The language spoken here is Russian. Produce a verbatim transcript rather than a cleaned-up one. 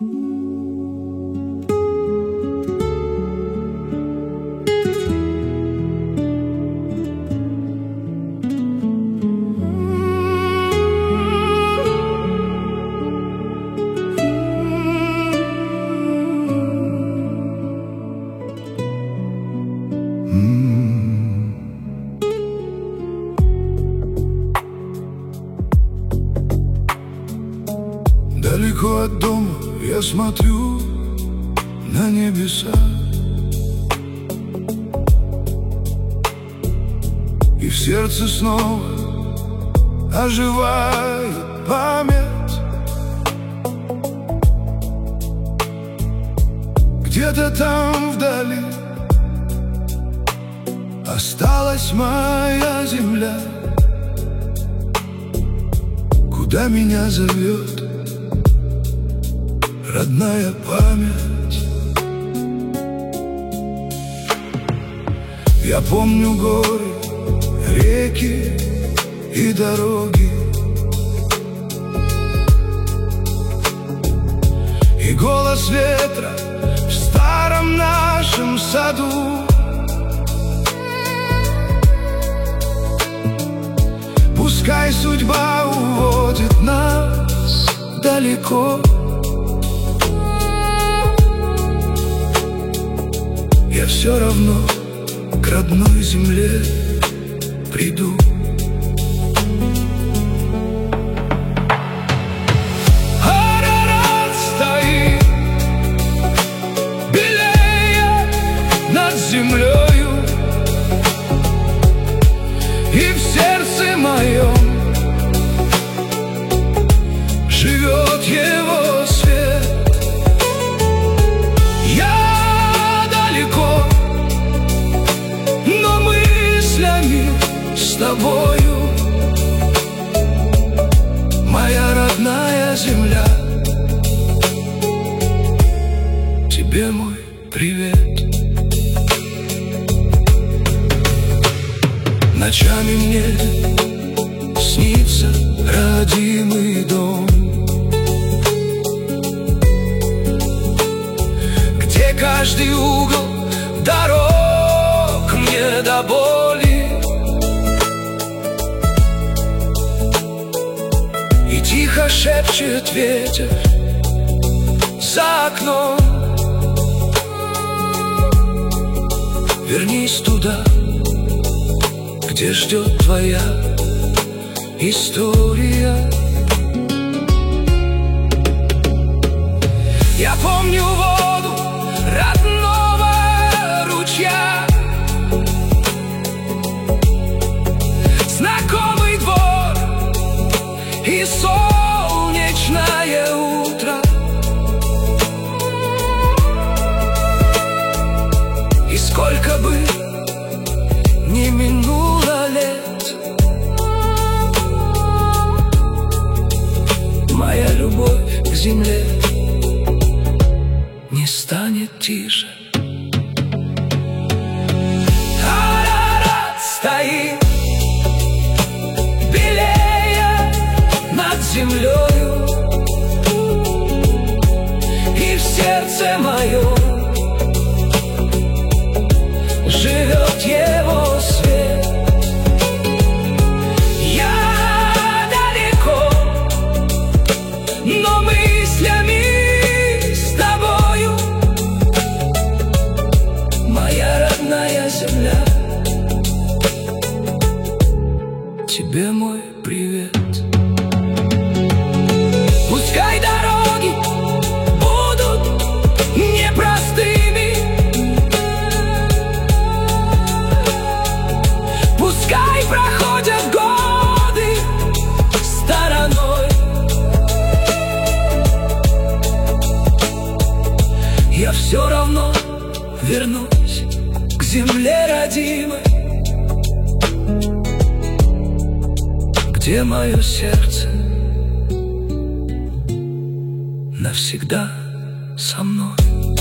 Далеко от дома я смотрю на небеса, и в сердце снова оживает память. Где-то там вдали осталась моя земля, куда меня зовет родная память. Я помню горы, реки и дороги, и голос ветра в старом нашем саду. Пускай судьба уводит нас далеко, я все равно к родной земле приду. Арарат стоит белее над землею, и в сердце моем живет его свет. Я далеко, но мыслями с тобою, моя родная земля, тебе мой привет. Ночами мне снится родимый дом, где каждый угол дорог мне до боли, и тихо шепчет ветер за окном: вернись туда, где ждет твоя история. Я помню воду родного ручья, знакомый двор и солнечное утро, и сколько бы не минуло лет, моя любовь к земле не станет тише. Арарат стоит белее над землею, и в сердце моем живет его свет. Я далеко, но мыслями с тобою, моя родная земля, тебе мой привет. Пускай дороги будут непростыми, пускай проходят годы стороной, я все равно вернусь к земле родимой, где мое сердце навсегда со мной.